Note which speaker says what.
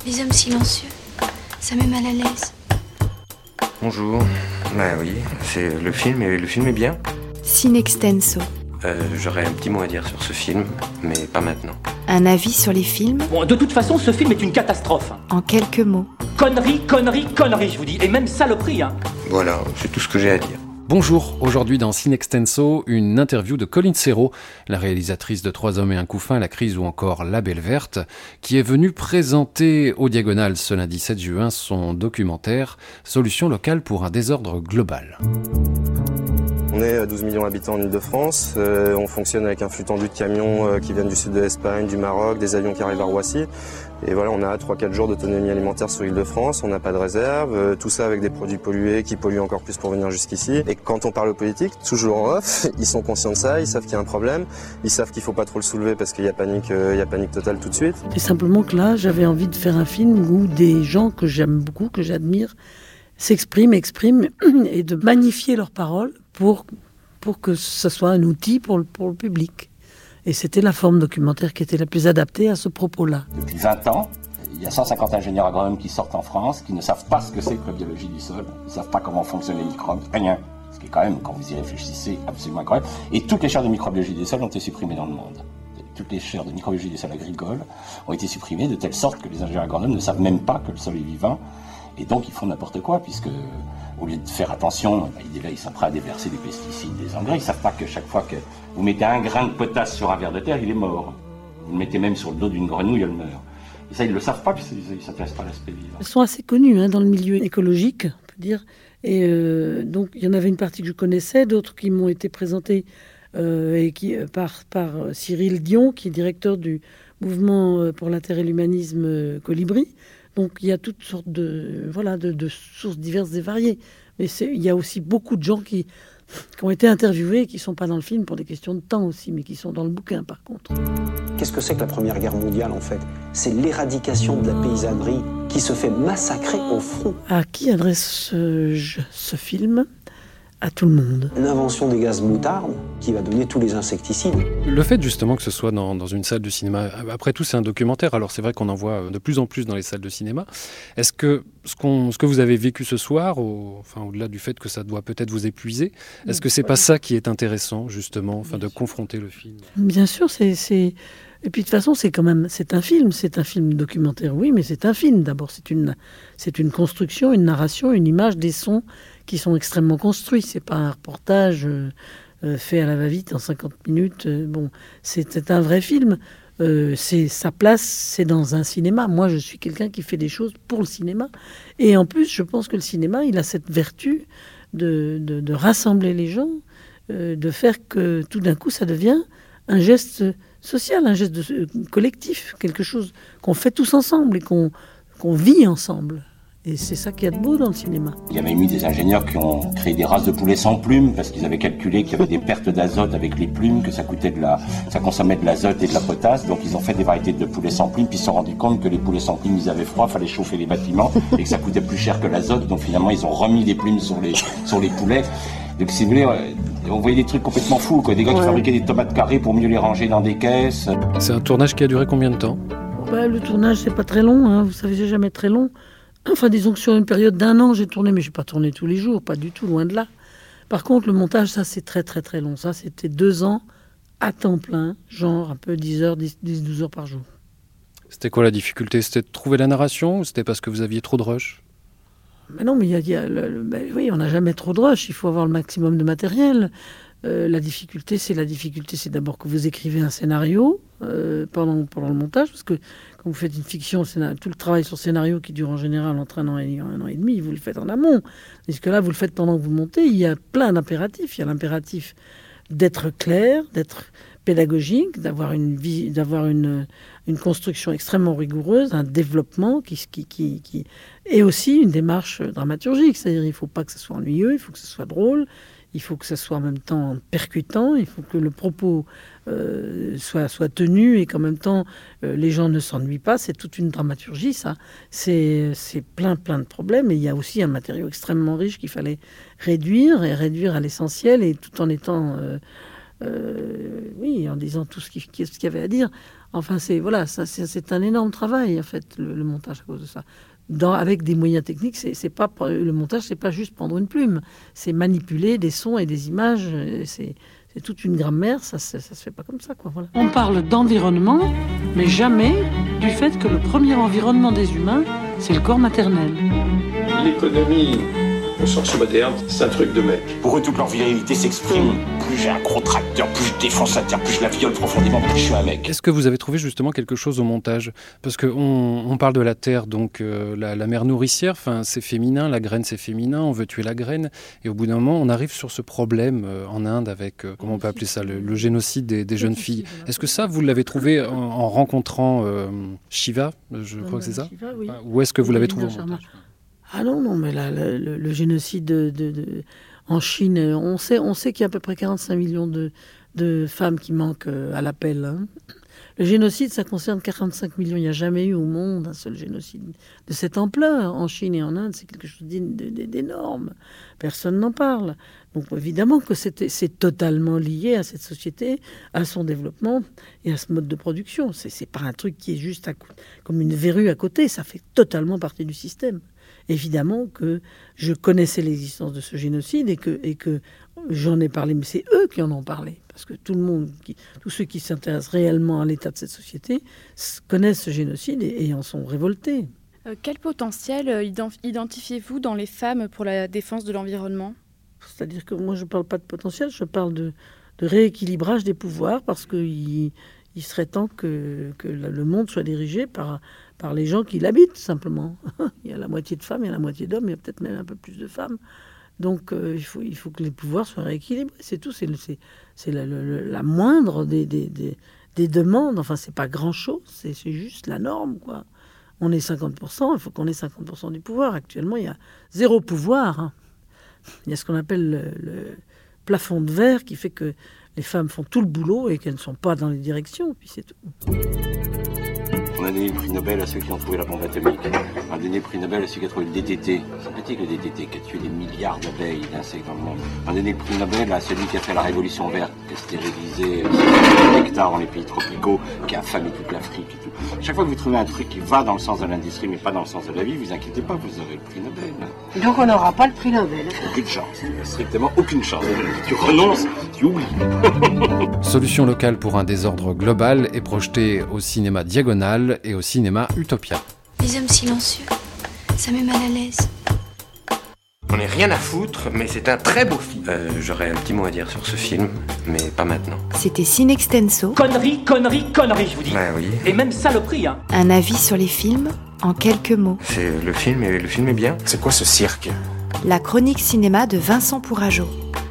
Speaker 1: Les hommes silencieux, ça met mal à l'aise.
Speaker 2: Bonjour. Bah oui, c'est le film est bien.
Speaker 3: Cinextenso.
Speaker 2: J'aurais un petit mot à dire sur ce film, mais pas maintenant.
Speaker 3: Un avis sur les films
Speaker 4: Bon, de toute façon, ce film est une catastrophe.
Speaker 3: en quelques mots.
Speaker 4: Connerie, connerie, connerie, je vous dis. Et même saloperie, hein.
Speaker 2: Voilà, c'est tout ce que j'ai à dire.
Speaker 5: Bonjour, aujourd'hui dans Cinextenso, une interview de Colline Serrault, la réalisatrice de 3 hommes et un couffin, La crise ou encore La Belle Verte, qui est venue présenter au Diagonale ce lundi 7 juin son documentaire « Solution locale pour un désordre global ».
Speaker 6: On est 12 millions d'habitants en Ile-de-France, on fonctionne avec un flux tendu de camions qui viennent du sud de l'Espagne, du Maroc, des avions qui arrivent à Roissy. Et voilà, on a 3-4 jours d'autonomie alimentaire sur Ile-de-France, on n'a pas de réserve, tout ça avec des produits pollués qui polluent encore plus pour venir jusqu'ici. Et quand on parle aux politiques, toujours en off, ils sont conscients de ça, ils savent qu'il y a un problème, ils savent qu'il ne faut pas trop le soulever parce qu'il y a panique totale tout de suite.
Speaker 7: C'est simplement que là, j'avais envie de faire un film où des gens que j'aime beaucoup, que j'admire, expriment et de magnifier leurs paroles pour que ce soit un outil pour le public. Et c'était la forme documentaire qui était la plus adaptée à ce propos-là.
Speaker 8: Depuis 20 ans, il y a 150 ingénieurs agronomes qui sortent en France, qui ne savent pas ce que c'est que la biologie du sol, ils ne savent pas comment fonctionnent les microbes, rien. Ce qui est quand même, quand vous y réfléchissez, absolument incroyable. Et toutes les chaires de microbiologie des sols ont été supprimées dans le monde. Toutes les chaires de microbiologie des sols agricoles ont été supprimées de telle sorte que les ingénieurs agronomes ne savent même pas que le sol est vivant. Et donc ils font n'importe quoi, puisque au lieu de faire attention, ils sont prêts à déverser des pesticides, des engrais. Ils ne savent pas que chaque fois que vous mettez un grain de potasse sur un ver de terre, il est mort. Vous le mettez même sur le dos d'une grenouille, elle meurt. Et ça, ils ne le savent pas, puisqu'ils ne s'intéressent pas à l'aspect vivant.
Speaker 7: Elles sont assez connues dans le milieu écologique, on peut dire. Et donc il y en avait une partie que je connaissais, d'autres qui m'ont été présentées par Cyril Dion, qui est directeur du mouvement pour l'intérêt et l'humanisme Colibri. Donc il y a toutes sortes de sources diverses et variées. Mais il y a aussi beaucoup de gens qui ont été interviewés et qui ne sont pas dans le film pour des questions de temps aussi, mais qui sont dans le bouquin par contre.
Speaker 9: Qu'est-ce que c'est que la Première Guerre mondiale en fait ? C'est l'éradication de la paysannerie qui se fait massacrer au front.
Speaker 7: À qui adresse-je ce film ? À tout le monde.
Speaker 9: L'invention des gaz moutardes qui va donner tous les insecticides.
Speaker 5: Le fait justement que ce soit dans une salle de cinéma, après tout c'est un documentaire, alors c'est vrai qu'on en voit de plus en plus dans les salles de cinéma. Est-ce que ce que vous avez vécu ce soir, au-delà du fait que ça doit peut-être vous épuiser, est-ce que c'est pas ça qui est intéressant justement, de confronter le film ?
Speaker 7: Bien sûr, et puis de toute façon c'est un film documentaire, oui, mais c'est un film. D'abord c'est une construction, une narration, une image, des sons qui sont extrêmement construits. C'est pas un reportage fait à la va-vite en 50 minutes. C'est un vrai film. Sa place, c'est dans un cinéma. Moi, je suis quelqu'un qui fait des choses pour le cinéma. Et en plus, je pense que le cinéma, il a cette vertu de rassembler les gens, de faire que tout d'un coup, ça devient un geste social, un geste collectif, quelque chose qu'on fait tous ensemble et qu'on vit ensemble. Et c'est ça qu'il y a de beau dans le cinéma.
Speaker 8: Il y avait eu des ingénieurs qui ont créé des races de poulets sans plumes parce qu'ils avaient calculé qu'il y avait des pertes d'azote avec les plumes, que ça consommait de l'azote et de la potasse. Donc ils ont fait des variétés de poulets sans plumes, puis ils se sont rendus compte que les poulets sans plumes, ils avaient froid, fallait chauffer les bâtiments et que ça coûtait plus cher que l'azote. Donc finalement, ils ont remis des plumes sur les poulets. Donc si vous voulez, on voyait des trucs complètement fous, quoi. Des gars qui fabriquaient des tomates carrées pour mieux les ranger dans des caisses.
Speaker 5: C'est un tournage qui a duré combien de temps ?
Speaker 7: Le tournage, c'est pas très long, vous savez, c'est jamais très long. Enfin, disons que sur une période d'1 an, j'ai tourné, mais je n'ai pas tourné tous les jours, pas du tout, loin de là. Par contre, le montage, ça, c'est très, très, très long. Ça, c'était 2 ans à temps plein, genre un peu 10-12 heures par jour.
Speaker 5: C'était quoi la difficulté ? C'était de trouver la narration ou c'était parce que vous aviez trop de rush ?
Speaker 7: Mais non, mais oui, on n'a jamais trop de rush. Il faut avoir le maximum de matériel. La difficulté, c'est d'abord que vous écrivez un scénario pendant le montage, parce que quand vous faites une fiction, tout le travail sur scénario qui dure en général entre 1 an et 1 an et demi, vous le faites en amont. Parce que là, vous le faites pendant que vous montez. Il y a plein d'impératifs. Il y a l'impératif d'être clair, d'être pédagogique, d'avoir une construction extrêmement rigoureuse, un développement qui et aussi une démarche dramaturgique. C'est-à-dire, il ne faut pas que ce soit ennuyeux, il faut que ce soit drôle. Il faut que ça soit en même temps percutant, il faut que le propos soit tenu et qu'en même temps les gens ne s'ennuient pas. C'est toute une dramaturgie, ça. C'est plein de problèmes. Et il y a aussi un matériau extrêmement riche qu'il fallait réduire à l'essentiel, et tout en étant, en disant tout ce qu'il y avait à dire. Enfin, c'est un énorme travail, en fait, le montage à cause de ça. Avec des moyens techniques, le montage, c'est pas juste prendre une plume, c'est manipuler des sons et des images. C'est toute une grammaire, ça se fait pas comme ça, quoi. Voilà. On parle d'environnement, mais jamais du fait que le premier environnement des humains, c'est le corps maternel.
Speaker 10: L'économie, au sens moderne, c'est un truc de mec.
Speaker 8: Pour eux, toute leur virilité s'exprime. Plus j'ai un gros tracteur, plus je défonce la terre, plus je la viole profondément, plus je suis un mec.
Speaker 5: Est-ce que vous avez trouvé justement quelque chose au montage ? Parce qu'on parle de la terre, donc la mère nourricière, c'est féminin, la graine c'est féminin, on veut tuer la graine. Et au bout d'un moment, on arrive sur ce problème en Inde avec, comment on peut appeler ça, le génocide des jeunes filles. Est-ce que ça, vous l'avez trouvé en rencontrant Shiva, je crois que c'est ça ?
Speaker 7: Shiva, oui.
Speaker 5: Ou est-ce que vous l'avez trouvé au montage ?
Speaker 7: Ah non, mais là, le génocide en Chine, on sait qu'il y a à peu près 45 millions de femmes qui manquent à l'appel. Hein. Le génocide, ça concerne 45 millions. Il n'y a jamais eu au monde un seul génocide de cette ampleur. En Chine et en Inde, c'est quelque chose d'énorme. Personne n'en parle. Donc évidemment que c'est totalement lié à cette société, à son développement et à ce mode de production. C'est pas un truc qui est juste comme une verrue à côté. Ça fait totalement partie du système. Évidemment que je connaissais l'existence de ce génocide et que j'en ai parlé, mais c'est eux qui en ont parlé. Parce que tous ceux qui s'intéressent réellement à l'état de cette société connaissent ce génocide et en sont révoltés.
Speaker 11: Quel potentiel identifiez-vous dans les femmes pour la défense de l'environnement ?
Speaker 7: C'est-à-dire que moi, je ne parle pas de potentiel, je parle de rééquilibrage des pouvoirs, parce qu'il serait temps que le monde soit dirigé par les gens qui l'habitent, simplement. Il y a la moitié de femmes, il y a la moitié d'hommes, il y a peut-être même un peu plus de femmes. Donc il faut que les pouvoirs soient rééquilibrés, c'est tout. C'est la moindre des demandes. Enfin, c'est pas grand-chose, c'est juste la norme, quoi. On est 50%, il faut qu'on ait 50% du pouvoir. Actuellement, il y a 0 pouvoir. Hein. Il y a ce qu'on appelle le plafond de verre qui fait que les femmes font tout le boulot et qu'elles ne sont pas dans les directions, puis c'est tout.
Speaker 8: On a donné le prix Nobel à ceux qui ont trouvé la bombe atomique. On a donné le prix Nobel à ceux qui ont trouvé le DDT. Sympathique le DDT qui a tué des milliards d'abeilles et d'insectes dans le monde. On a donné le prix Nobel à celui qui a fait la révolution verte, qui a stérilisé hectares dans les pays tropicaux, qui a affamé toute l'Afrique et tout. Chaque fois que vous trouvez un truc qui va dans le sens de l'industrie mais pas dans le sens de la vie, vous inquiétez pas, vous aurez le prix Nobel.
Speaker 12: Donc on n'aura pas le prix Nobel.
Speaker 8: Aucune chance, strictement aucune chance. Tu renonces, tu oublies.
Speaker 13: Solution locale pour un désordre global est projetée au cinéma Diagonale et au cinéma Utopia.
Speaker 1: Les hommes silencieux, ça met mal à l'aise.
Speaker 2: On n'est rien à foutre, mais c'est un très beau film. J'aurais un petit mot à dire sur ce film, mais pas maintenant.
Speaker 3: C'était Cinextenso.
Speaker 4: Connerie, je vous dis.
Speaker 2: Ouais, oui.
Speaker 4: Et même saloperie, hein.
Speaker 3: Un avis sur les films en quelques mots.
Speaker 2: C'est le film est bien.
Speaker 10: C'est quoi ce cirque ?
Speaker 3: La chronique cinéma de Vincent Pourrageau.